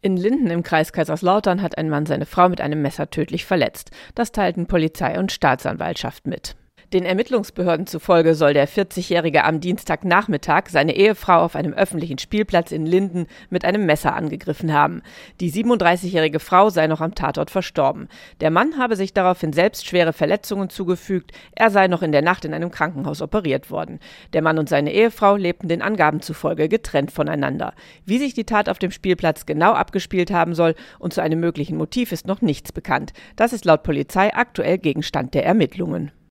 In Linden im Kreis Kaiserslautern hat ein Mann seine Frau mit einem Messer tödlich verletzt. Das teilten Polizei und Staatsanwaltschaft mit. Den Ermittlungsbehörden zufolge soll der 40-Jährige am Dienstagnachmittag seine Ehefrau auf einem öffentlichen Spielplatz in Linden mit einem Messer angegriffen haben. Die 37-jährige Frau sei noch am Tatort verstorben. Der Mann habe sich daraufhin selbst schwere Verletzungen zugefügt. Er sei noch in der Nacht in einem Krankenhaus operiert worden. Der Mann und seine Ehefrau lebten den Angaben zufolge getrennt voneinander. Wie sich die Tat auf dem Spielplatz genau abgespielt haben soll und zu einem möglichen Motiv ist noch nichts bekannt. Das ist laut Polizei aktuell Gegenstand der Ermittlungen.